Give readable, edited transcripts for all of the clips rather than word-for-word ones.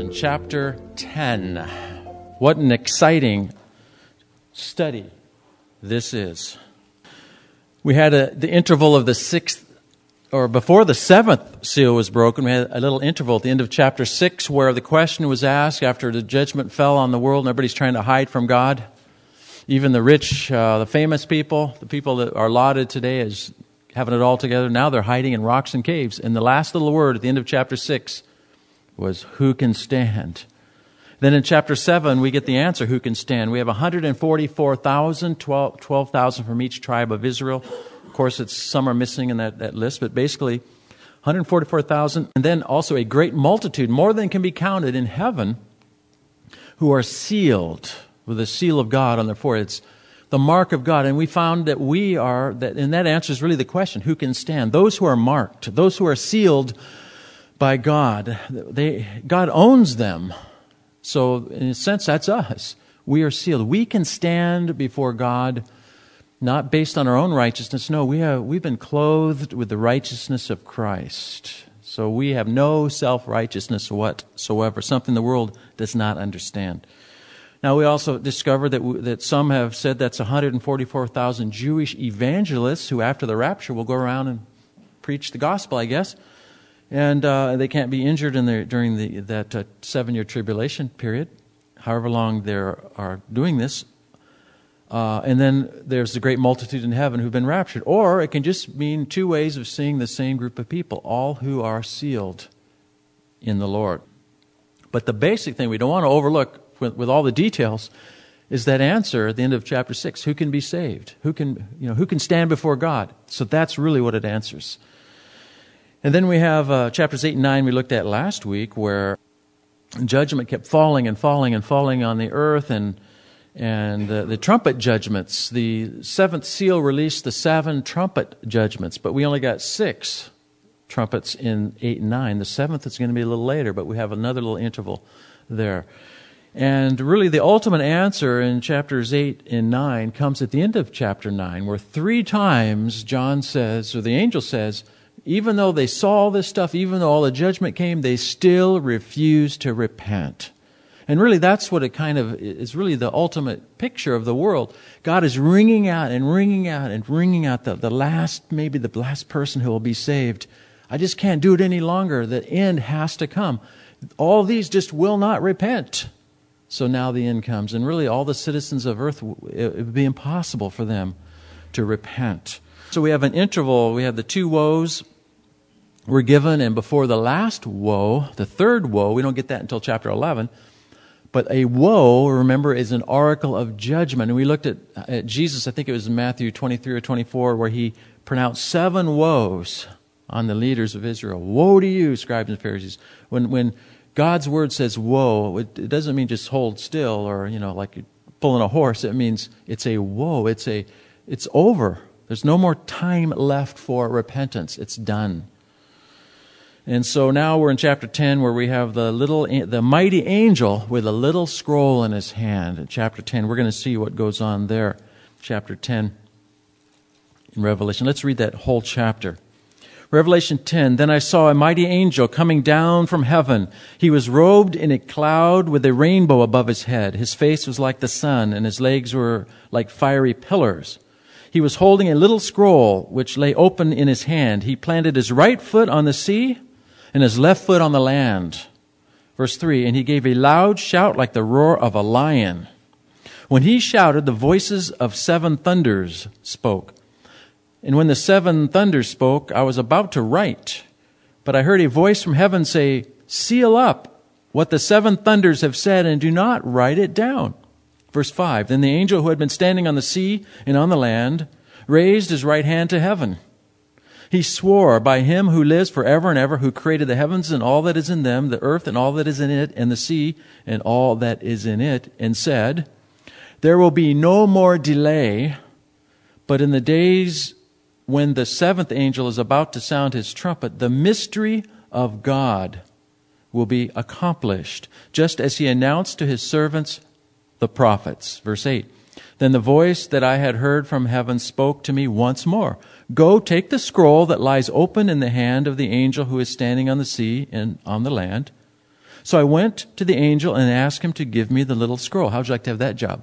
Revelation chapter 10. What an exciting study this is. We had the interval of the sixth, or before the seventh seal was broken, we had a little interval at the end of chapter 6 where the question was asked after the judgment fell on the world and everybody's trying to hide from God. Even the rich, the famous people, the people that are lauded today as having it all together, now they're hiding in rocks and caves. And the last little word at the end of chapter 6 was, who can stand? Then in chapter 7, we get the answer, who can stand? We have 144,000, 12,000 from each tribe of Israel. Of course, some are missing in that list, but basically 144,000. And then also a great multitude, more than can be counted in heaven, who are sealed with the seal of God on their foreheads, the mark of God. And we found that we are, and that answers really the question, who can stand? Those who are marked, those who are sealed by God, God owns them. So in a sense, that's us. We are sealed. We can stand before God, not based on our own righteousness. No, we've been clothed with the righteousness of Christ. So we have no self-righteousness whatsoever, something the world does not understand. Now we also discovered that some have said that's 144,000 Jewish evangelists who after the rapture will go around and preach the gospel, I guess. And they can't be injured during that 7-year tribulation period, however long they are doing this. And then there's the great multitude in heaven who've been raptured. Or it can just mean two ways of seeing the same group of people, all who are sealed in the Lord. But the basic thing we don't want to overlook with all the details is that answer at the end of chapter 6, who can be saved? Who can stand before God? So that's really what it answers. And then we have chapters 8 and 9 we looked at last week, where judgment kept falling and falling and falling on the earth, and the trumpet judgments. The seventh seal released the 7 trumpet judgments, but we only got 6 trumpets in 8 and 9. The 7th is going to be a little later, but we have another little interval there. And really the ultimate answer in chapters 8 and 9 comes at the end of chapter 9, where 3 times John says, or the angel says, even though they saw all this stuff, even though all the judgment came, they still refused to repent. And really that's what it kind of is, really the ultimate picture of the world. God is wringing out and wringing out and wringing out the last person who will be saved. I just can't do it any longer. The end has to come. All these just will not repent. So now the end comes. And really all the citizens of earth, it would be impossible for them to repent. So we have an interval. We have the 2 woes were given, and before the last woe, the third woe, we don't get that until chapter 11, but a woe, remember, is an oracle of judgment. And we looked at Jesus, I think it was in Matthew 23 or 24, where he pronounced 7 woes on the leaders of Israel. Woe to you, scribes and Pharisees. When God's word says woe, it doesn't mean just hold still or, like you're pulling a horse. It means it's a woe. It's over. There's no more time left for repentance. It's done. And so now we're in chapter 10, where we have the mighty angel with a little scroll in his hand. In chapter 10, we're going to see what goes on there. Chapter 10 in Revelation. Let's read that whole chapter. Revelation 10, then I saw a mighty angel coming down from heaven. He was robed in a cloud with a rainbow above his head. His face was like the sun, and his legs were like fiery pillars. He was holding a little scroll which lay open in his hand. He planted his right foot on the sea and his left foot on the land. Verse 3, and he gave a loud shout like the roar of a lion. When he shouted, the voices of 7 thunders spoke. And when the 7 thunders spoke, I was about to write. But I heard a voice from heaven say, seal up what the 7 thunders have said and do not write it down. Verse 5, then the angel who had been standing on the sea and on the land raised his right hand to heaven. He swore by him who lives forever and ever, who created the heavens and all that is in them, the earth and all that is in it, and the sea and all that is in it, and said, there will be no more delay, but in the days when the 7th angel is about to sound his trumpet, the mystery of God will be accomplished, just as he announced to his servants, the prophets. Verse 8, then the voice that I had heard from heaven spoke to me once more. Go, take the scroll that lies open in the hand of the angel who is standing on the sea and on the land. So I went to the angel and asked him to give me the little scroll. How would you like to have that job?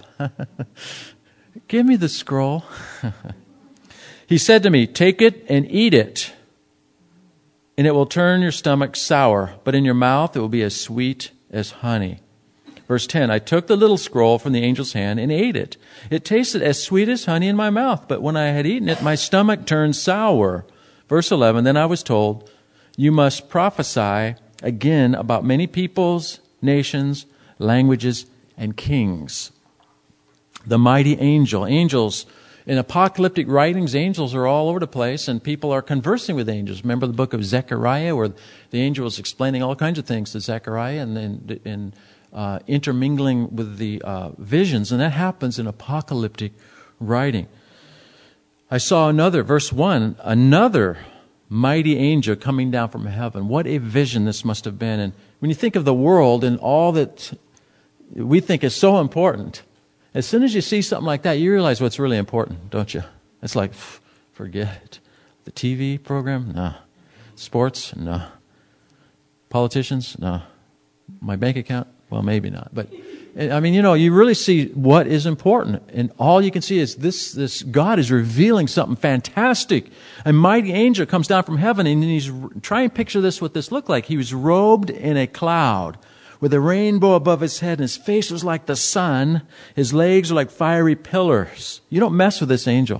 Give me the scroll. He said to me, take it and eat it, and it will turn your stomach sour, but in your mouth it will be as sweet as honey. Verse 10, I took the little scroll from the angel's hand and ate it. It tasted as sweet as honey in my mouth, but when I had eaten it, my stomach turned sour. Verse 11, then I was told, you must prophesy again about many peoples, nations, languages, and kings. The mighty angel. Angels, in apocalyptic writings, angels are all over the place, and people are conversing with angels. Remember the book of Zechariah, where the angel was explaining all kinds of things to Zechariah and intermingling with the visions, and that happens in apocalyptic writing. I saw another, verse 1, another mighty angel coming down from heaven. What a vision this must have been. And when you think of the world and all that we think is so important, as soon as you see something like that, you realize what's really important, don't you? It's like, forget it. The TV program? No. Sports? No. Politicians? No. My bank account? Well, maybe not. But, I mean, you really see what is important. And all you can see is this God is revealing something fantastic. A mighty angel comes down from heaven, and he's trying to picture what this looked like. He was robed in a cloud with a rainbow above his head, and his face was like the sun. His legs were like fiery pillars. You don't mess with this angel.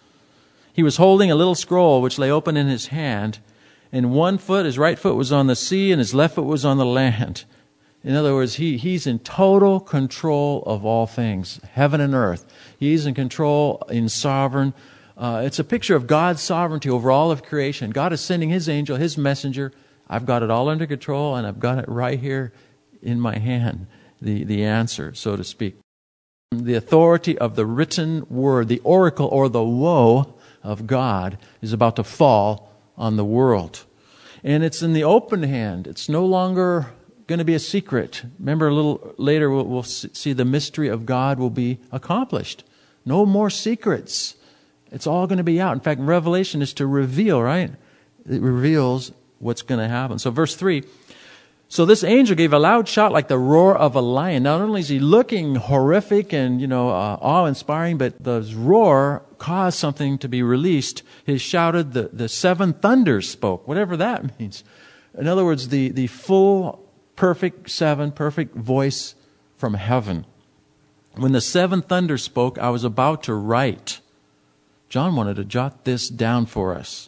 He was holding a little scroll which lay open in his hand, and his right foot was on the sea, and his left foot was on the land. In other words, he's in total control of all things, heaven and earth. He's in control, in sovereign. It's a picture of God's sovereignty over all of creation. God is sending his angel, his messenger. I've got it all under control, and I've got it right here in my hand, the answer, so to speak. The authority of the written word, the oracle or the woe of God is about to fall on the world. And it's in the open hand. It's no longer going to be a secret. Remember, a little later we'll see the mystery of God will be accomplished. No more secrets. It's all going to be out. In fact, Revelation is to reveal, right? It reveals what's going to happen. So verse 3, so this angel gave a loud shout like the roar of a lion. Not only is he looking horrific and, awe-inspiring, but the roar caused something to be released. He shouted, the seven thunders spoke, whatever that means. In other words, the full, perfect voice from heaven. When the seven thunders spoke, I was about to write. John wanted to jot this down for us.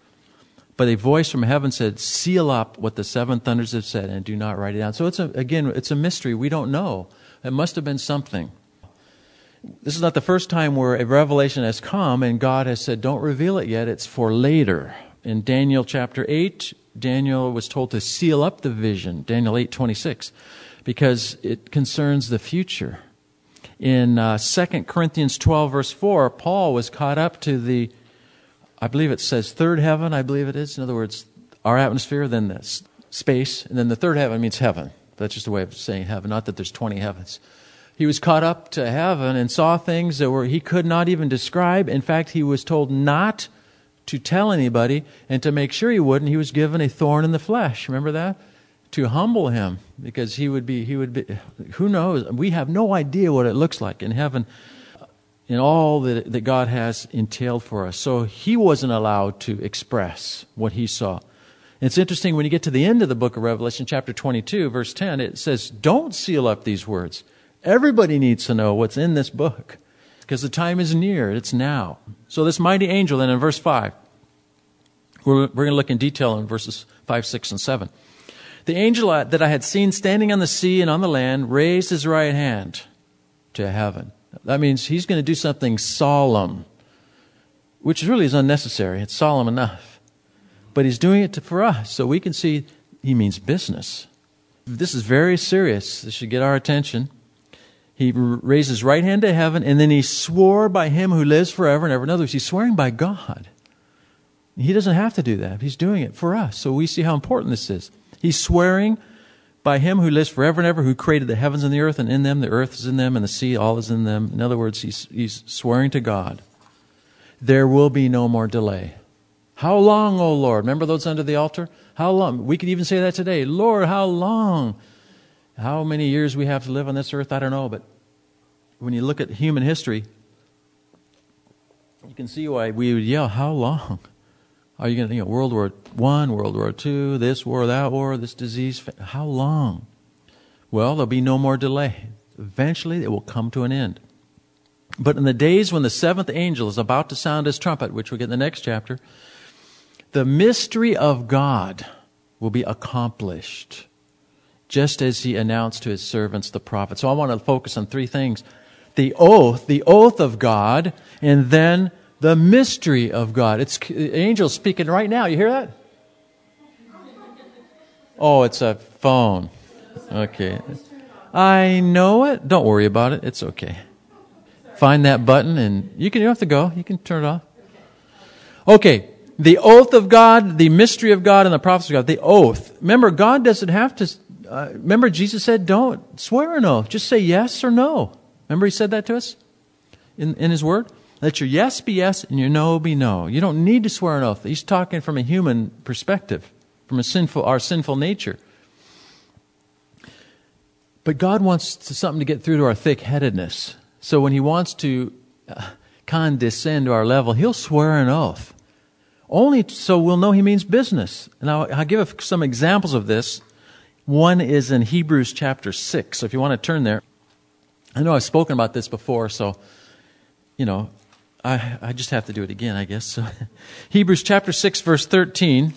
But a voice from heaven said, seal up what the seven thunders have said and do not write it down. So it's a mystery. We don't know. It must have been something. This is not the first time where a revelation has come and God has said, don't reveal it yet. It's for later. In Daniel chapter 8, Daniel was told to seal up the vision, Daniel 8:26, because it concerns the future. In 2 Corinthians 12, verse 4, Paul was caught up to I believe it says third heaven, I believe it is. In other words, our atmosphere, then this space, and then the third heaven means heaven. That's just a way of saying heaven, not that there's 20 heavens. He was caught up to heaven and saw things that he could not even describe. In fact, he was told not to tell anybody, and to make sure he wouldn't, he was given a thorn in the flesh. Remember that? To humble him, because he would be, who knows? We have no idea what it looks like in heaven, in all that God has entailed for us. So he wasn't allowed to express what he saw. It's interesting when you get to the end of the book of Revelation, chapter 22, verse 10, it says, don't seal up these words. Everybody needs to know what's in this book, because the time is near. It's now. So this mighty angel, then in verse 5, we're going to look in detail in verses 5, 6, and 7. The angel that I had seen standing on the sea and on the land raised his right hand to heaven. That means he's going to do something solemn, which really is unnecessary. It's solemn enough. But he's doing it for us, so we can see he means business. This is very serious. This should get our attention. He raised his right hand to heaven, and then he swore by him who lives forever and ever. In other words, he's swearing by God. He doesn't have to do that. He's doing it for us. So we see how important this is. He's swearing by him who lives forever and ever, who created the heavens and the earth, and in them the earth is in them, and the sea, all is in them. In other words, he's swearing to God. There will be no more delay. How long, O Lord? Remember those under the altar? How long? We could even say that today. Lord, how long How many years we have to live on this earth, I don't know. But when you look at human history, you can see why we would yell, how long? Are you going to, World War I, World War II, this war, that war, this disease? How long? Well, there'll be no more delay. Eventually, it will come to an end. But in the days when the seventh angel is about to sound his trumpet, which we'll get in the next chapter, the mystery of God will be accomplished, just as he announced to his servants, the prophets. So I want to focus on three things. The oath of God, and then the mystery of God. It's angels speaking right now. You hear that? Oh, it's a phone. Okay. I know it. Don't worry about it. It's okay. Find that button and you don't have to go. You can turn it off. Okay. The oath of God, the mystery of God, and the prophecy of God. The oath. Remember, God doesn't have to... remember, Jesus said, don't swear an oath. Just say yes or no. Remember he said that to us in his word? Let your yes be yes and your no be no. You don't need to swear an oath. He's talking from a human perspective, from our sinful nature. But God wants something to get through to our thick-headedness. So when he wants to condescend to our level, he'll swear an oath. Only so we'll know he means business. And I'll give some examples of this. One is in Hebrews chapter 6. So if you want to turn there. I know I've spoken about this before, so, I just have to do it again, I guess. So, Hebrews chapter 6, verse 13.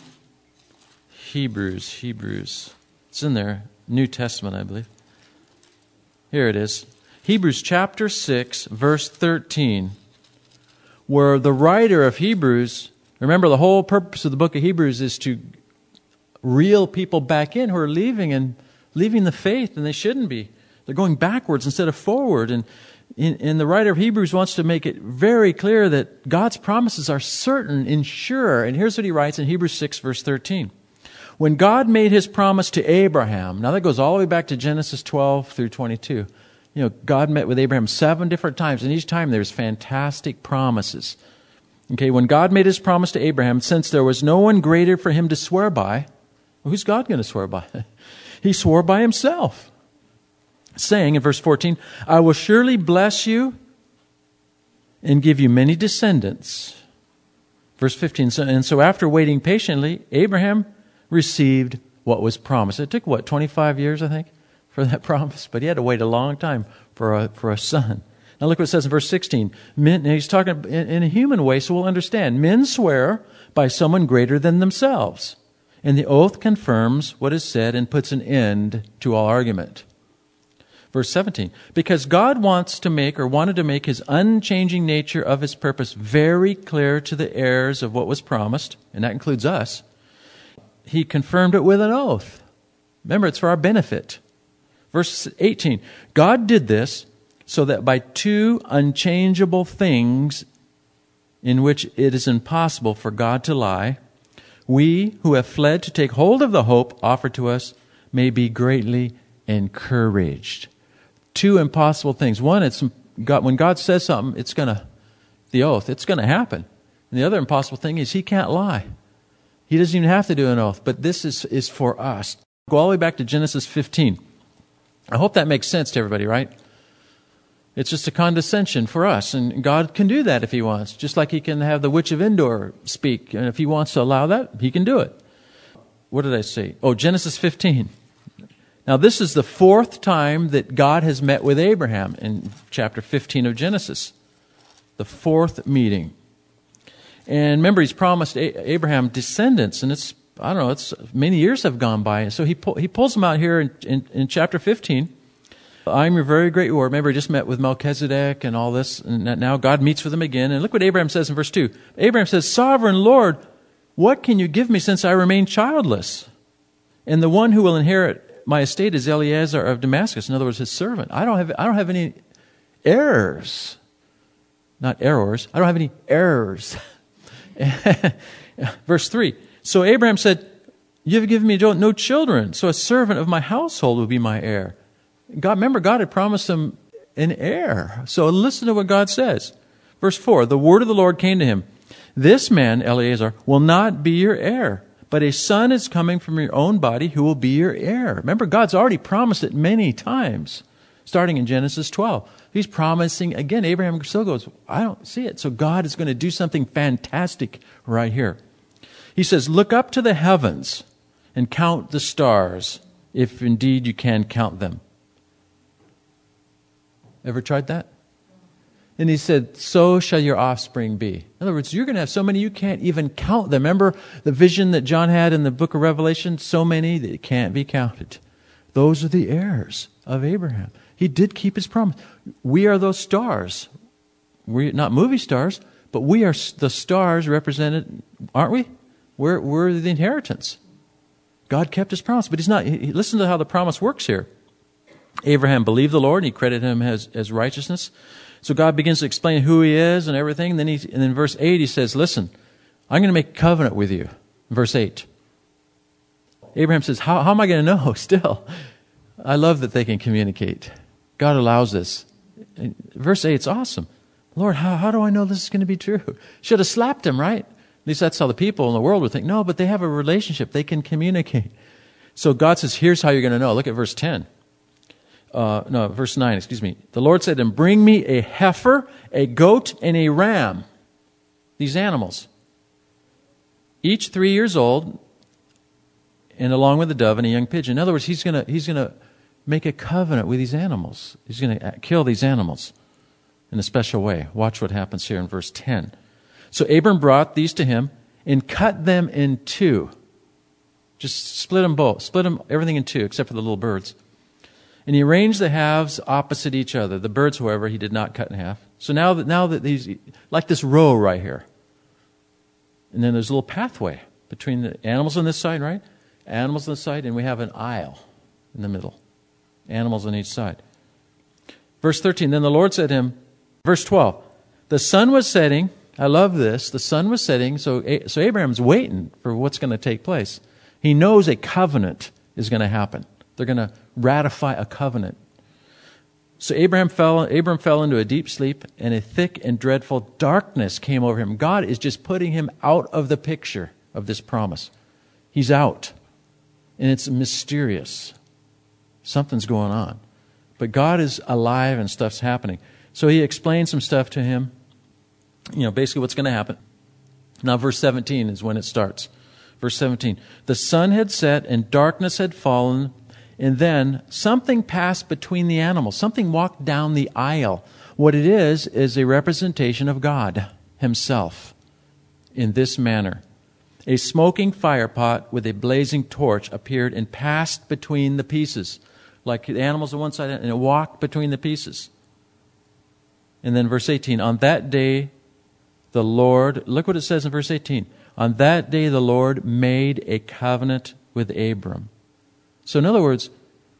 Hebrews. It's in there. New Testament, I believe. Here it is. Hebrews chapter 6, verse 13. Where the writer of Hebrews, remember the whole purpose of the book of Hebrews is to reel people back in who are leaving the faith, and they shouldn't be. They're going backwards instead of forward. And the writer of Hebrews wants to make it very clear that God's promises are certain and sure. And here's what he writes in Hebrews 6, verse 13. When God made his promise to Abraham, now that goes all the way back to Genesis 12 through 22. God met with Abraham 7 different times, and each time there's fantastic promises. Okay, when God made his promise to Abraham, since there was no one greater for him to swear by, well, who's God going to swear by? He swore by himself, saying in verse 14, I will surely bless you and give you many descendants. Verse 15, so after waiting patiently, Abraham received what was promised. It took, 25 years, I think, for that promise? But he had to wait a long time for a son. Now look what it says in verse 16. He's talking in a human way, so we'll understand. Men swear by someone greater than themselves. And the oath confirms what is said and puts an end to all argument. Verse 17. Because God wanted to make his unchanging nature of his purpose very clear to the heirs of what was promised, and that includes us, he confirmed it with an oath. Remember, it's for our benefit. Verse 18, God did this so that by 2 unchangeable things in which it is impossible for God to lie, we who have fled to take hold of the hope offered to us may be greatly encouraged. 2 impossible things. One, when God says something, it's going to happen. And the other impossible thing is he can't lie. He doesn't even have to do an oath, but this is for us. Go all the way back to Genesis 15. I hope that makes sense to everybody, right? It's just a condescension for us, and God can do that if he wants, just like he can have the witch of Endor speak, and if he wants to allow that, he can do it. What did I say? Oh, Genesis 15. Now, this is the 4th time that God has met with Abraham in chapter 15 of Genesis. The 4th meeting. And remember, he's promised Abraham descendants, and it's many years have gone by. And so he pulls them out here in chapter 15. I'm your very great reward. Remember, he just met with Melchizedek and all this, and now God meets with him again. And look what Abraham says in verse 2. Abraham says, Sovereign Lord, what can you give me since I remain childless? And the one who will inherit my estate is Eliezer of Damascus. In other words, his servant. I don't have any heirs. Not errors. I don't have any errors. Verse 3. So Abraham said, you have given me no children, so a servant of my household will be my heir. Remember, God had promised him an heir. So listen to what God says. Verse 4, the word of the Lord came to him. This man, Eliezer, will not be your heir, but a son is coming from your own body who will be your heir. Remember, God's already promised it many times, starting in Genesis 12. He's promising again. Abraham still goes, I don't see it. So God is going to do something fantastic right here. He says, look up to the heavens and count the stars, if indeed you can count them. Ever tried that? And he said, so shall your offspring be. In other words, you're going to have so many you can't even count them. Remember the vision that John had in the book of Revelation? So many that can't be counted. Those are the heirs of Abraham. He did keep his promise. We are those stars. We're not movie stars, but we are the stars represented, aren't we? We're the inheritance. God kept his promise, but he's not. Listen to how the promise works here. Abraham believed the Lord, and he credited him as righteousness. So God begins to explain who he is and everything. And then in verse 8, he says, listen, I'm going to make a covenant with you. Verse 8. Abraham says, how am I going to know still? I love that they can communicate. God allows this. In verse 8, it's awesome. Lord, how do I know this is going to be true? Should have slapped him, right? At least that's how the people in the world would think. No, but they have a relationship. They can communicate. So God says, here's how you're going to know. Look at verse 10. Verse 9, excuse me. The Lord said, and bring me a heifer, a goat, and a ram. These animals. Each 3 years old, and along with a dove and a young pigeon. In other words, he's going to make a covenant with these animals. He's going to kill these animals in a special way. Watch what happens here in verse 10. So Abram brought these to him and cut them in two. Just split them everything in two, except for the little birds. And he arranged the halves opposite each other. The birds, however, he did not cut in half. So now that these, like this row right here. And then there's a little pathway between the animals on this side, right? Animals on this side, and we have an aisle in the middle. Animals on each side. Verse 13, then the Lord said to him, verse 12, the sun was setting. I love this. The sun was setting, so Abraham's waiting for what's going to take place. He knows a covenant is going to happen. They're going to ratify a covenant. So Abram fell into a deep sleep, and a thick and dreadful darkness came over him. God is just putting him out of the picture of this promise. He's out. And it's mysterious. Something's going on. But God is alive and stuff's happening. So he explained some stuff to him. Basically what's going to happen. Now verse 17 is when it starts. Verse 17. The sun had set and darkness had fallen, and then something passed between the animals. Something walked down the aisle. What it is a representation of God himself in this manner. A smoking fire pot with a blazing torch appeared and passed between the pieces. Like the animals on one side, and it walked between the pieces. And then verse 18, on that day the Lord, look what it says in verse 18. On that day the Lord made a covenant with Abram. So in other words,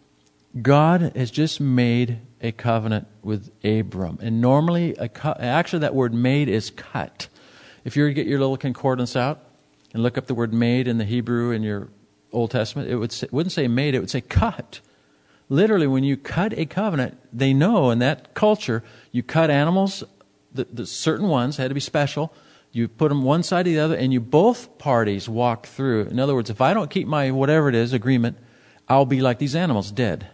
God has just made a covenant with Abram. And normally, actually that word made is cut. If you were to get your little concordance out and look up the word made in the Hebrew in your Old Testament, it wouldn't say made, it would say cut. Literally, when you cut a covenant, they know in that culture, you cut animals, the certain ones had to be special. You put them one side or the other, and you both parties walk through. In other words, if I don't keep my whatever it is agreement, I'll be like these animals, dead.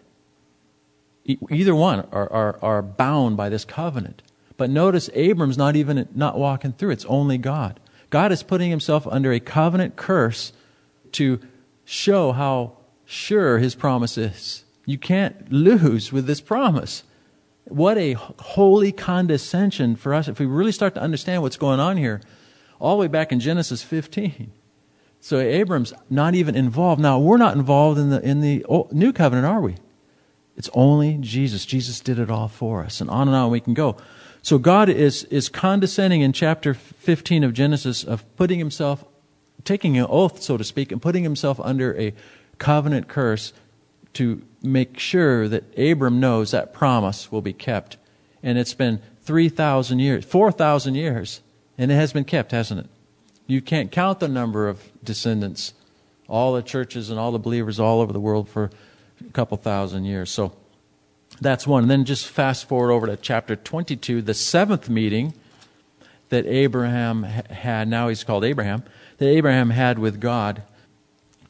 Either one are bound by this covenant. But notice Abram's not walking through. It's only God. God is putting himself under a covenant curse to show how sure his promise is. You can't lose with this promise. What a holy condescension for us if we really start to understand what's going on here, all the way back in Genesis 15. So Abram's not even involved. Now, we're not involved in the new covenant, are we? It's only Jesus. Jesus did it all for us. And on we can go. So God is condescending in chapter 15 of Genesis of putting himself, taking an oath, so to speak, and putting himself under a covenant curse to make sure that Abram knows that promise will be kept. And it's been 4,000 years, and it has been kept, hasn't it? You can't count the number of descendants, all the churches and all the believers all over the world for a couple thousand years. So that's one. And then just fast forward over to chapter 22, the seventh meeting that Abraham had, now he's called Abraham, that Abraham had with God.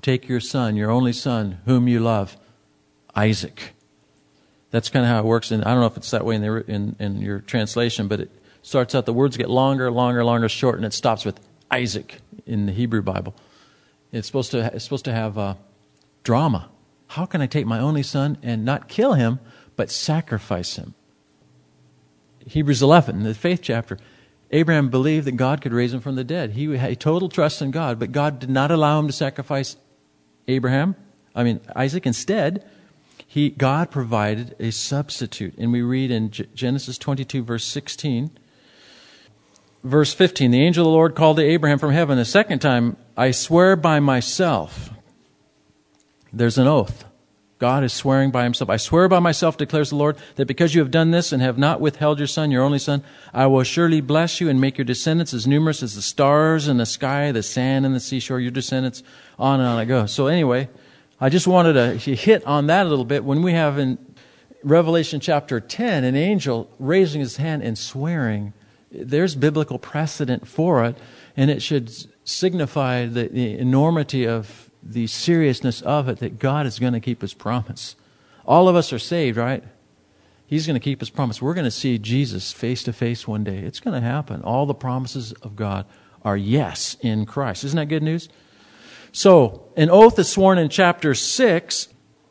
take your son, your only son, whom you love, Isaac. That's kind of how it works. And I don't know if it's that way in your translation, but it starts out, the words get longer, short, and it stops with Isaac in the Hebrew Bible. It's supposed to have drama. How can I take my only son and not kill him, but sacrifice him? Hebrews 11, the faith chapter, Abraham believed that God could raise him from the dead. He had total trust in God, but God did not allow him to sacrifice Isaac. Instead, God provided a substitute. And we read in Genesis 22, verse 16, verse 15, the angel of the Lord called to Abraham from heaven a second time, I swear by myself. There's an oath. God is swearing by himself. I swear by myself, declares the Lord, that because you have done this and have not withheld your son, your only son, I will surely bless you and make your descendants as numerous as the stars in the sky, the sand and the seashore, your descendants, on and on I go. So anyway, I just wanted to hit on that a little bit. When we have in Revelation chapter 10, an angel raising his hand and swearing, there's biblical precedent for it, and it should signify the enormity of the seriousness of it, that God is going to keep his promise. All of us are saved, right? He's going to keep his promise. We're going to see Jesus face to face one day. It's going to happen. All the promises of God are yes in Christ. Isn't that good news? So, an oath is sworn in chapter 6,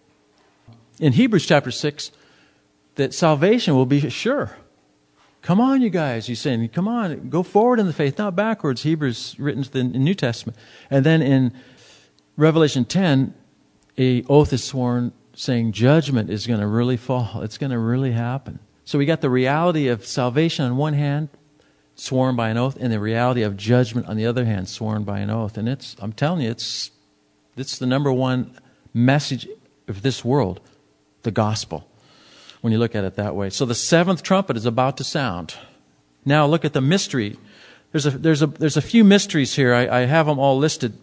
in Hebrews chapter 6, that salvation will be sure. Come on, you guys, he's saying, come on, go forward in the faith, not backwards. Hebrews written in the New Testament. And then in Revelation 10, an oath is sworn saying judgment is going to really fall. It's going to really happen. So we got the reality of salvation on one hand, sworn by an oath, and the reality of judgment on the other hand, sworn by an oath. And I'm telling you, it's the number one message of this world, the gospel, when you look at it that way. So the seventh trumpet is about to sound. Now look at the mystery. There's a few mysteries here. I have them all listed.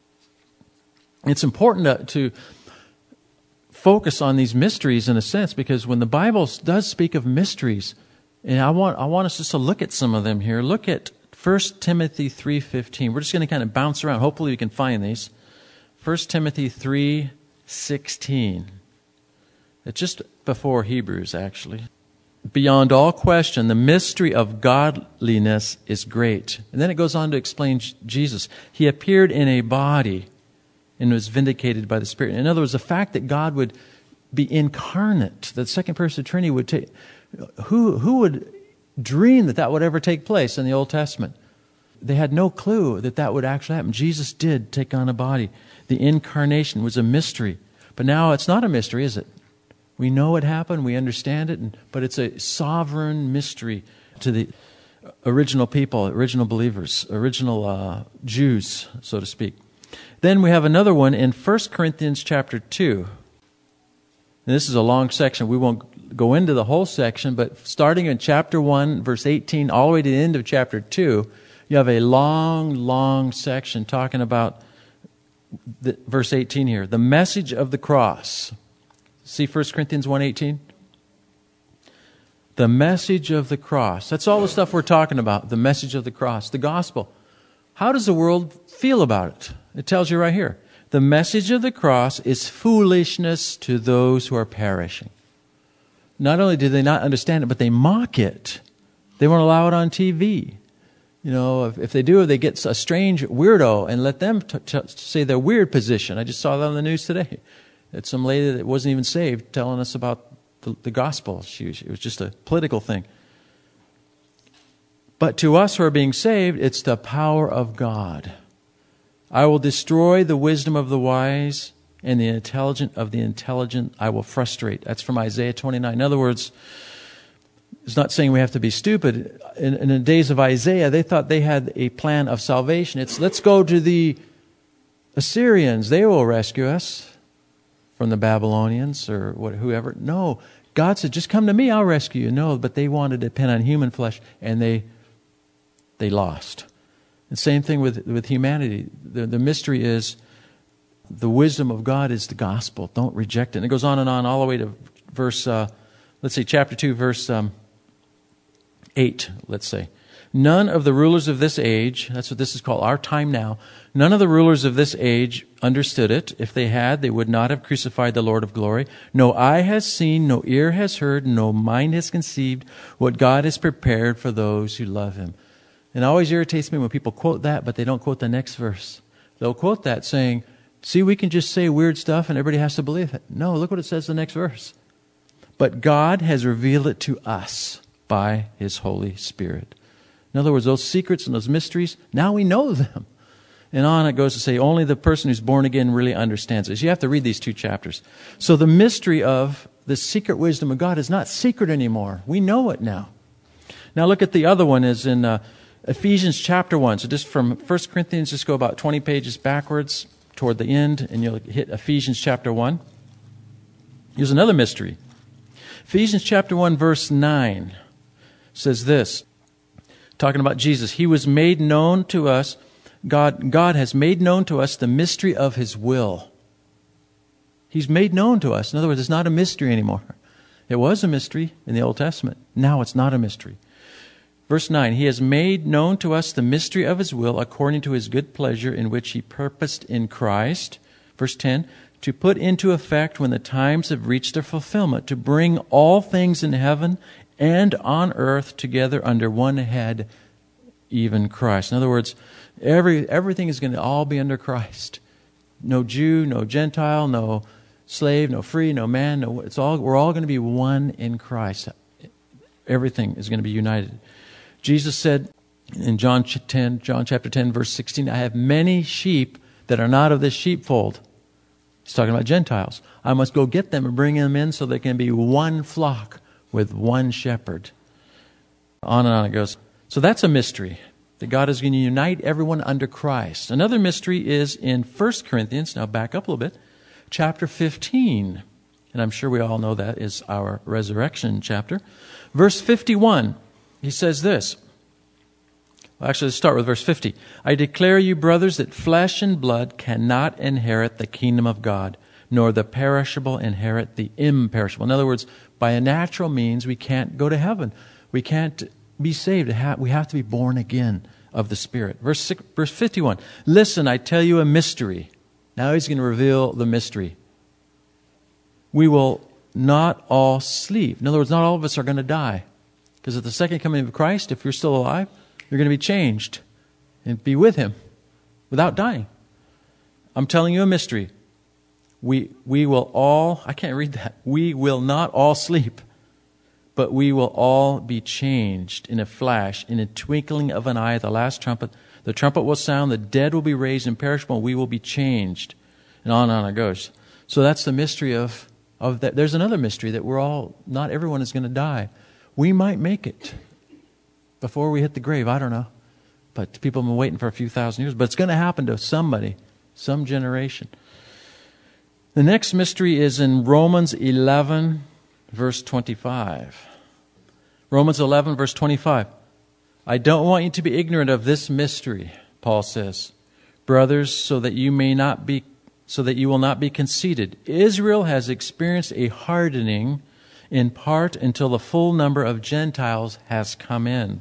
It's important to focus on these mysteries in a sense, because when the Bible does speak of mysteries, and I want us just to look at some of them here. Look at 1 Timothy 3:15. We're just going to kind of bounce around. Hopefully you can find these. 1 Timothy 3:16. It's just before Hebrews, actually. Beyond all question, the mystery of godliness is great. And then it goes on to explain Jesus. He appeared in a body and was vindicated by the Spirit. In other words, the fact that God would be incarnate, the second person of the Trinity would take... Who would dream that would ever take place in the Old Testament? They had no clue that would actually happen. Jesus did take on a body. The incarnation was a mystery. But now it's not a mystery, is it? We know it happened, we understand it, but it's a sovereign mystery to the original people, original believers, original Jews, so to speak. Then we have another one in 1 Corinthians chapter 2. And this is a long section. We won't go into the whole section, but starting in chapter 1, verse 18, all the way to the end of chapter 2, you have a long section talking about verse 18 here, the message of the cross. See 1 Corinthians 1:18? The message of the cross. That's all the stuff we're talking about, the message of the cross, the gospel. How does the world feel about it? It tells you right here. The message of the cross is foolishness to those who are perishing. Not only do they not understand it, but they mock it. They won't allow it on TV. You know, if they do, they get a strange weirdo and let them say their weird position. I just saw that on the news today. It's some lady that wasn't even saved telling us about the gospel. It was just a political thing. But to us who are being saved, it's the power of God. I will destroy the wisdom of the wise, and the intelligent of the intelligent I will frustrate. That's from Isaiah 29. In other words, it's not saying we have to be stupid. In the days of Isaiah, they thought they had a plan of salvation. It's, let's go to the Assyrians. They will rescue us from the Babylonians or whoever. No, God said, just come to me, I'll rescue you. No, but they wanted to depend on human flesh, and they lost. And same thing with humanity. The mystery is the wisdom of God is the gospel. Don't reject it. And it goes on and on all the way to verse, chapter 2, verse 8, let's say. None of the rulers of this age, that's what this is called, our time now, none of the rulers of this age understood it. If they had, they would not have crucified the Lord of glory. No eye has seen, no ear has heard, no mind has conceived what God has prepared for those who love him. And it always irritates me when people quote that, but they don't quote the next verse. They'll quote that saying, see, we can just say weird stuff and everybody has to believe it. No, look what it says in the next verse. But God has revealed it to us by his Holy Spirit. In other words, those secrets and those mysteries, now we know them. And on it goes to say, only the person who's born again really understands this. You have to read these 2 chapters. So the mystery of the secret wisdom of God is not secret anymore. We know it now. Now look at the other one is in Ephesians chapter 1. So just from 1 Corinthians, just go about 20 pages backwards toward the end, and you'll hit Ephesians chapter 1. Here's another mystery. Ephesians chapter 1, verse 9 says this, talking about Jesus. He was made known to us, God has made known to us the mystery of his will. He's made known to us. In other words, it's not a mystery anymore. It was a mystery in the Old Testament. Now it's not a mystery. Verse 9, he has made known to us the mystery of his will according to his good pleasure in which he purposed in Christ. Verse 10, to put into effect when the times have reached their fulfillment, to bring all things in heaven and on earth together under one head, even Christ. In other words, everything is going to all be under Christ. No Jew, no Gentile, no slave, no free, no man. We're all going to be one in Christ. Everything is going to be united. Jesus said in John chapter 10, verse 16, I have many sheep that are not of this sheepfold. He's talking about Gentiles. I must go get them and bring them in so there can be one flock with one shepherd. On and on it goes. So that's a mystery, that God is going to unite everyone under Christ. Another mystery is in 1 Corinthians, now back up a little bit, chapter 15. And I'm sure we all know that is our resurrection chapter. Verse 51, he says this. Well, actually, let's start with verse 50. I declare you, brothers, that flesh and blood cannot inherit the kingdom of God, nor the perishable inherit the imperishable. In other words, by a natural means, we can't go to heaven. We can't be saved. We have to be born again of the Spirit. Verse 51. Listen, I tell you a mystery. Now he's going to reveal the mystery. We will not all sleep. In other words, not all of us are going to die. Because at the second coming of Christ, if you're still alive, you're going to be changed and be with him without dying. I'm telling you a mystery. We will all, I can't read that. We will not all sleep, but we will all be changed in a flash, in a twinkling of an eye at the last trumpet. The trumpet will sound, the dead will be raised imperishable, and we will be changed. And on it goes. So that's the mystery of that. There's another mystery that not everyone is going to die. We might make it before we hit the grave. I don't know. But people have been waiting for a few thousand years. But it's going to happen to somebody, some generation. The next mystery is in Romans 11, verse 25. Romans 11, verse 25. I don't want you to be ignorant of this mystery, Paul says, brothers, so that you will not be conceited. Israel has experienced a hardening in part until the full number of Gentiles has come in.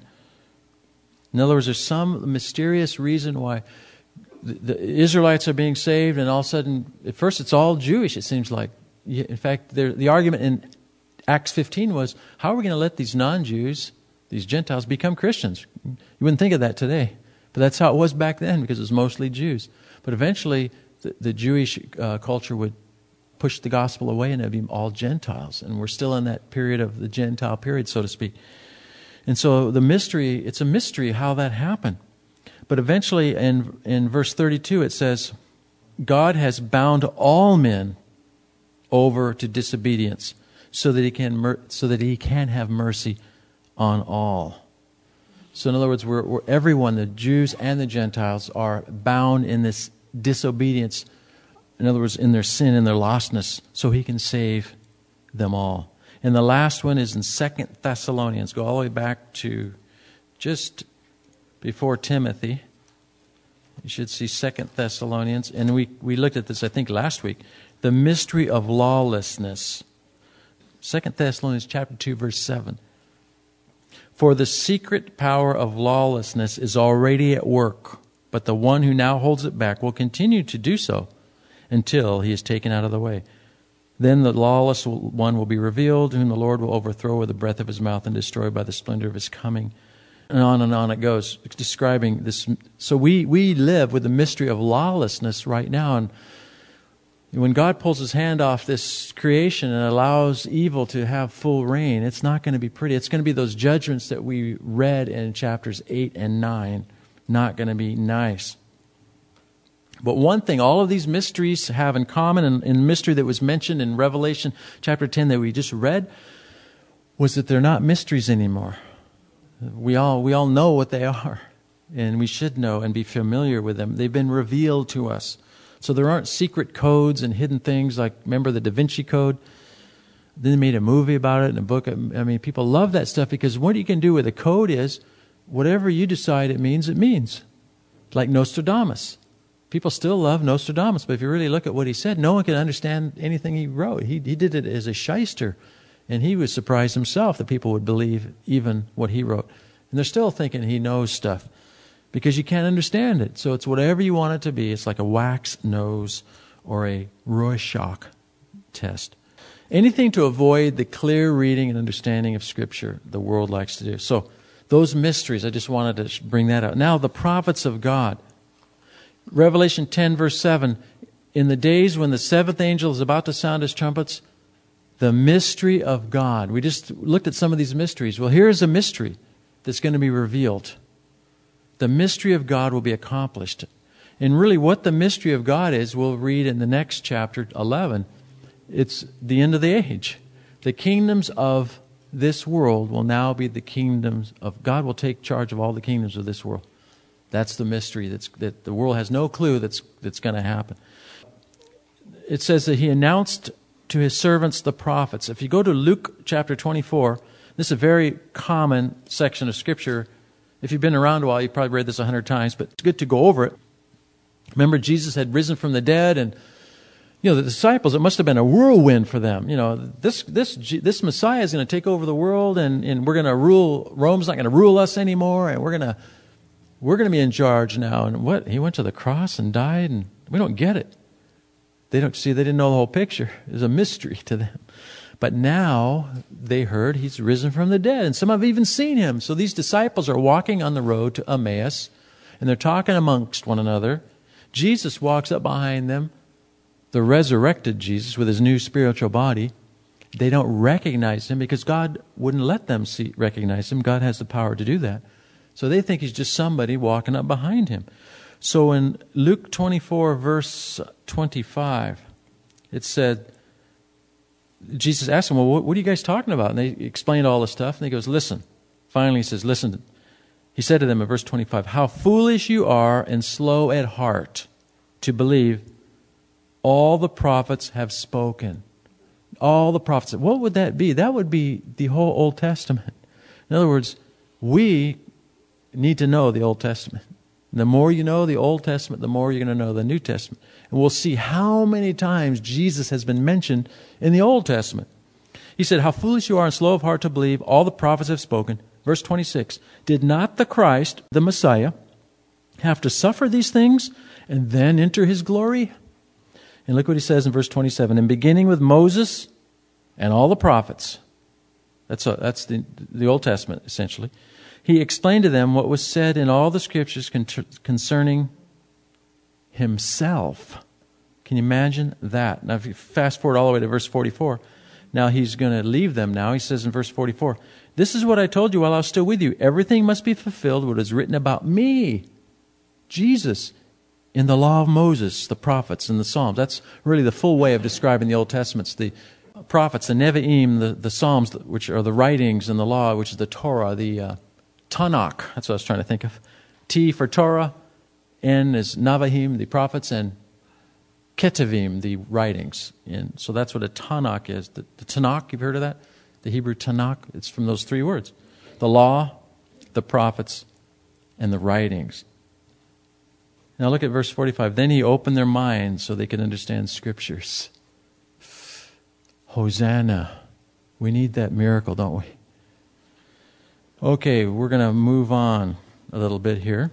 In other words, there's some mysterious reason why the Israelites are being saved, and all of a sudden, at first it's all Jewish, it seems like. In fact, the argument in Acts 15 was, how are we going to let these non-Jews, these Gentiles, become Christians? You wouldn't think of that today. But that's how it was back then, because it was mostly Jews. But eventually, the Jewish culture would push the gospel away, and it would be all Gentiles. And we're still in that period of the Gentile period, so to speak. And so it's a mystery how that happened. But eventually, in verse 32, it says, God has bound all men over to disobedience, so that he can have mercy on all. So in other words, we're everyone, the Jews and the Gentiles, are bound in this disobedience. In other words, in their sin and their lostness, so he can save them all. And the last one is in 2 Thessalonians. Go all the way back to just before Timothy. You should see 2 Thessalonians. And we looked at this, I think, last week. The mystery of lawlessness. 2 Thessalonians chapter 2, verse 7. For the secret power of lawlessness is already at work, but the one who now holds it back will continue to do so until he is taken out of the way. Then the lawless one will be revealed, whom the Lord will overthrow with the breath of his mouth and destroy by the splendor of his coming. And on it goes, describing this. So we live with the mystery of lawlessness right now. And when God pulls his hand off this creation and allows evil to have full reign, it's not going to be pretty. It's going to be those judgments that we read in chapters 8 and 9. Not going to be nice. But one thing all of these mysteries have in common, and the mystery that was mentioned in Revelation chapter 10 that we just read, was that they're not mysteries anymore. We all know what they are, and we should know and be familiar with them. They've been revealed to us. So there aren't secret codes and hidden things like, remember the Da Vinci Code? Then they made a movie about it and a book. I mean, people love that stuff because what you can do with a code is whatever you decide it means, it means. Like Nostradamus. People still love Nostradamus, but if you really look at what he said, no one can understand anything he wrote. He did it as a shyster, and he was surprised himself that people would believe even what he wrote. And they're still thinking he knows stuff because you can't understand it. So it's whatever you want it to be. It's like a wax nose or a Rorschach test. Anything to avoid the clear reading and understanding of Scripture the world likes to do. So those mysteries, I just wanted to bring that out. Now the prophets of God. Revelation 10 verse 7, in the days when the seventh angel is about to sound his trumpets, the mystery of God. We just looked at some of these mysteries. Well, here's a mystery that's going to be revealed. The mystery of God will be accomplished. And really what the mystery of God is, we'll read in the next chapter 11. It's the end of the age. The kingdoms of this world will now be the kingdoms of God. Will take charge of all the kingdoms of this world. That's the mystery that the world has no clue that's going to happen. It says that he announced to his servants the prophets. If you go to Luke chapter 24, this is a very common section of Scripture. If you've been around a while, you've probably read this 100 times, but it's good to go over it. Remember, Jesus had risen from the dead, and the disciples, it must have been a whirlwind for them. This Messiah is going to take over the world, and we're going to rule. Rome's not going to rule us anymore, and we're going to be in charge now. And what? He went to the cross and died, and we don't get it. They didn't know the whole picture. It was a mystery to them. But now they heard he's risen from the dead, and some have even seen him. So these disciples are walking on the road to Emmaus, and they're talking amongst one another. Jesus walks up behind them, the resurrected Jesus with his new spiritual body. They don't recognize him because God wouldn't let them recognize him. God has the power to do that. So they think he's just somebody walking up behind him. So in Luke 24, verse 25, it said, Jesus asked them, well, what are you guys talking about? And they explained all the stuff. And he goes, listen. Finally, he says, listen. He said to them in verse 25, how foolish you are and slow at heart to believe all the prophets have spoken. All the prophets. What would that be? That would be the whole Old Testament. In other words, we need to know the Old Testament. The more you know the Old Testament, the more you're going to know the New Testament. And we'll see how many times Jesus has been mentioned in the Old Testament. He said, how foolish you are and slow of heart to believe all the prophets have spoken. Verse 26, did not the Christ, the Messiah, have to suffer these things and then enter his glory? And look what he says in verse 27, and beginning with Moses and all the prophets, that's the Old Testament essentially, he explained to them what was said in all the Scriptures concerning himself. Can you imagine that? Now, if you fast forward all the way to verse 44, now he's going to leave them now. He says in verse 44, this is what I told you while I was still with you. Everything must be fulfilled what is written about me, Jesus, in the law of Moses, the prophets, and the Psalms. That's really the full way of describing the Old Testament. It's the prophets, the Nevi'im, the Psalms, which are the writings, and the law, which is the Torah, the Tanakh, that's what I was trying to think of. T for Torah, N is Nevi'im, the prophets, and Ketuvim, the writings. And so that's what a Tanakh is. The Tanakh, you've heard of that? The Hebrew Tanakh, it's from those three words. The law, the prophets, and the writings. Now look at verse 45. Then he opened their minds so they could understand Scriptures. Hosanna. We need that miracle, don't we? Okay, we're going to move on a little bit here.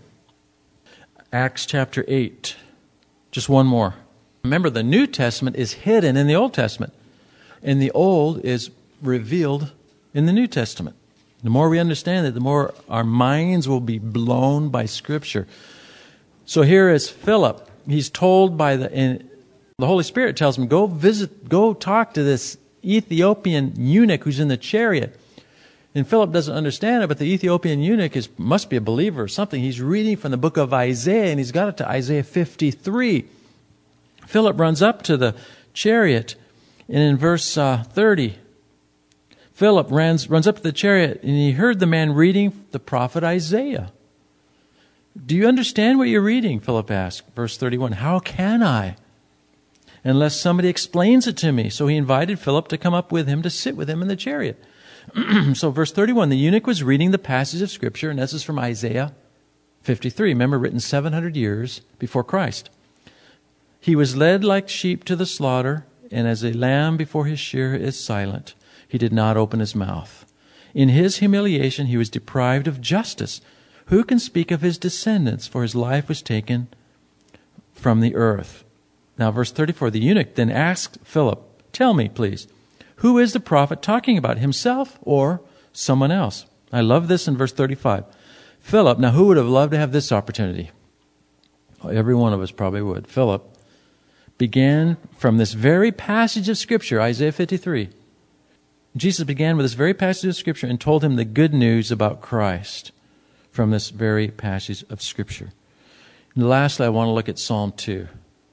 Acts chapter 8. Just one more. Remember, the New Testament is hidden in the Old Testament, and the Old is revealed in the New Testament. The more we understand it, the more our minds will be blown by Scripture. So here is Philip. He's told by the Holy Spirit tells him, go talk to this Ethiopian eunuch who's in the chariot. And Philip doesn't understand it, but the Ethiopian eunuch must be a believer or something. He's reading from the book of Isaiah, and he's got it to Isaiah 53. Philip runs up to the chariot, and in verse 30, Philip runs up to the chariot, and he heard the man reading the prophet Isaiah. Do you understand what you're reading? Philip asked. Verse 31, how can I? Unless somebody explains it to me. So he invited Philip to come up with him to sit with him in the chariot. So verse 31, the eunuch was reading the passage of Scripture, and this is from Isaiah 53. Remember, written 700 years before Christ. He was led like sheep to the slaughter, and as a lamb before his shearer is silent, he did not open his mouth. In his humiliation he was deprived of justice. Who can speak of his descendants? For his life was taken from the earth. Now verse 34, the eunuch then asked Philip, tell me, please, who is the prophet talking about, himself or someone else? I love this in verse 35. Philip, now who would have loved to have this opportunity? Well, every one of us probably would. Philip began from this very passage of Scripture, Isaiah 53. Jesus began with this very passage of Scripture and told him the good news about Christ from this very passage of Scripture. And lastly, I want to look at Psalm 2.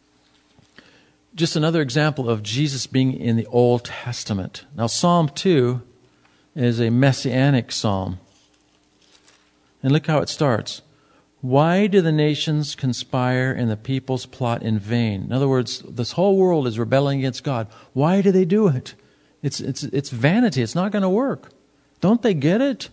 Just another example of Jesus being in the Old Testament. Now, Psalm 2 is a messianic psalm. And look how it starts. Why do the nations conspire and the peoples plot in vain? In other words, this whole world is rebelling against God. Why do they do it? It's vanity. It's not going to work. Don't they get it?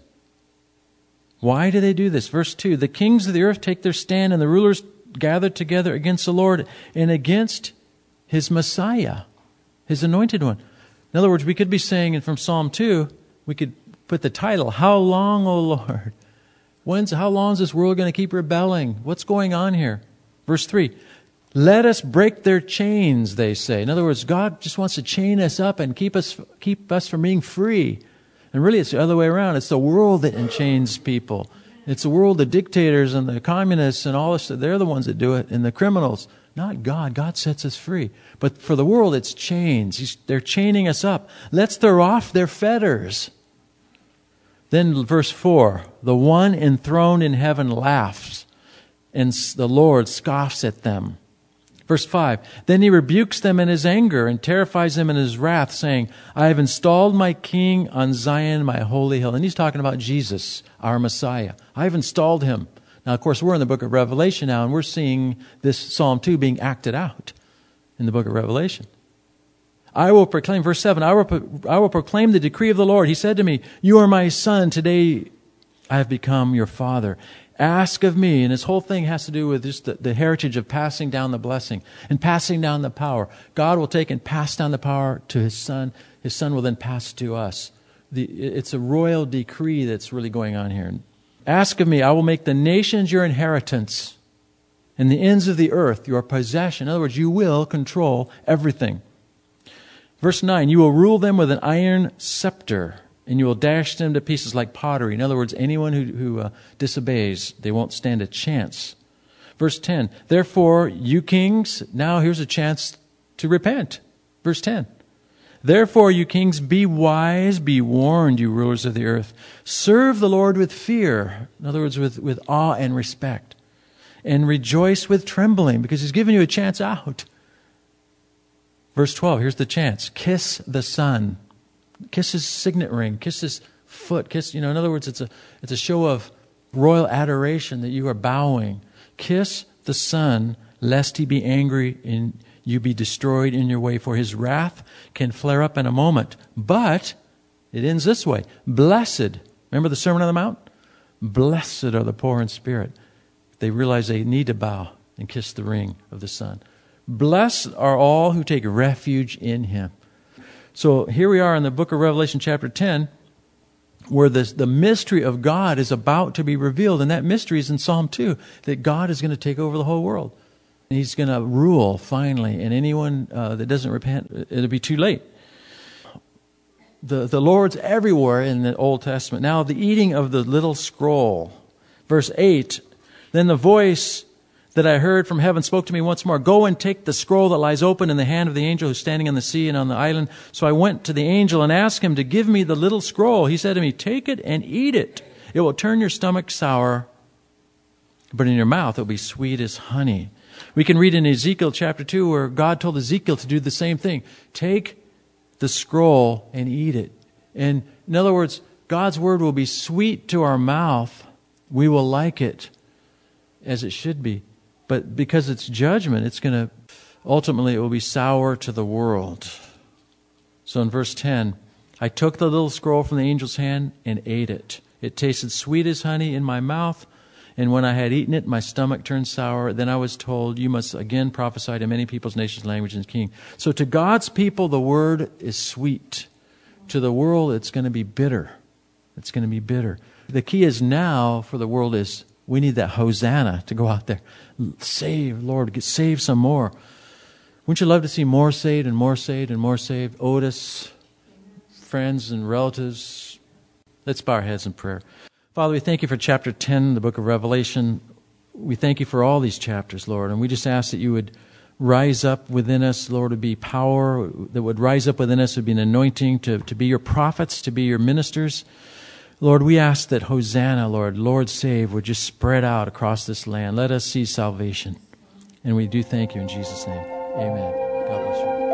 Why do they do this? Verse 2, the kings of the earth take their stand, and the rulers gather together against the Lord and against His Messiah, His anointed one. In other words, we could be saying from Psalm 2, we could put the title, How long, O Lord? How long is this world going to keep rebelling? What's going on here? Verse 3, let us break their chains, they say. In other words, God just wants to chain us up and keep us from being free. And really it's the other way around. It's the world that enchains people. It's the world, the dictators and the communists and all this. They're the ones that do it, and the criminals. Not God. God sets us free. But for the world, it's chains. They're chaining us up. Let's throw off their fetters. Then verse 4, the one enthroned in heaven laughs, and the Lord scoffs at them. Verse 5, then He rebukes them in His anger and terrifies them in His wrath, saying, I have installed my King on Zion, my holy hill. And He's talking about Jesus, our Messiah. I have installed Him. Now, of course, we're in the book of Revelation now, and we're seeing this Psalm 2 being acted out in the book of Revelation. I will proclaim, verse 7, I will proclaim the decree of the Lord. He said to me, you are my son. Today I have become your father. Ask of me. And this whole thing has to do with just the heritage of passing down the blessing and passing down the power. God will take and pass down the power to His Son. His Son will then pass it to us. It's a royal decree that's really going on here. Ask of me, I will make the nations your inheritance and the ends of the earth your possession. In other words, you will control everything. Verse 9, you will rule them with an iron scepter, and you will dash them to pieces like pottery. In other words, anyone who disobeys, they won't stand a chance. Verse 10, therefore, you kings, now here's a chance to repent. Verse 10, therefore, you kings, be wise, be warned, you rulers of the earth. Serve the Lord with fear. In other words, with awe and respect. And rejoice with trembling, because He's given you a chance out. Verse 12, here's the chance. Kiss the Son. Kiss His signet ring. Kiss His foot. In other words, it's a show of royal adoration that you are bowing. Kiss the Son, lest He be angry and you be destroyed in your way. For His wrath can flare up in a moment. But it ends this way. Blessed. Remember the Sermon on the Mount? Blessed are the poor in spirit. They realize they need to bow and kiss the ring of the Son. Blessed are all who take refuge in Him. So here we are in the book of Revelation chapter 10. where the mystery of God is about to be revealed. And that mystery is in Psalm 2, that God is going to take over the whole world. He's going to rule finally, and anyone that doesn't repent, it'll be too late. The Lord's everywhere in the Old Testament. Now, the eating of the little scroll. Verse 8, then the voice that I heard from heaven spoke to me once more, go and take the scroll that lies open in the hand of the angel who's standing on the sea and on the island. So I went to the angel and asked him to give me the little scroll. He said to me, take it and eat it. It will turn your stomach sour, but in your mouth it will be sweet as honey. We can read in Ezekiel chapter 2 where God told Ezekiel to do the same thing. Take the scroll and eat it. And in other words, God's word will be sweet to our mouth. We will like it as it should be. But because it's judgment, it's going to, ultimately it will be sour to the world. So in verse 10, I took the little scroll from the angel's hand and ate it. It tasted sweet as honey in my mouth. And when I had eaten it, my stomach turned sour. Then I was told, you must again prophesy to many peoples, nations, languages, and kings. So to God's people, the word is sweet. To the world, it's going to be bitter. It's going to be bitter. The key is now for the world is we need that Hosanna to go out there. Save, Lord, save some more. Wouldn't you love to see more saved and more saved and more saved? Otis, friends and relatives. Let's bow our heads in prayer. Father, we thank you for chapter 10, the book of Revelation. We thank you for all these chapters, Lord. And we just ask that you would rise up within us, Lord, to be power, that would rise up within us would be an anointing to be your prophets, to be your ministers. Lord, we ask that Hosanna, Lord save, would just spread out across this land. Let us see salvation. And we do thank you in Jesus' name. Amen. God bless you.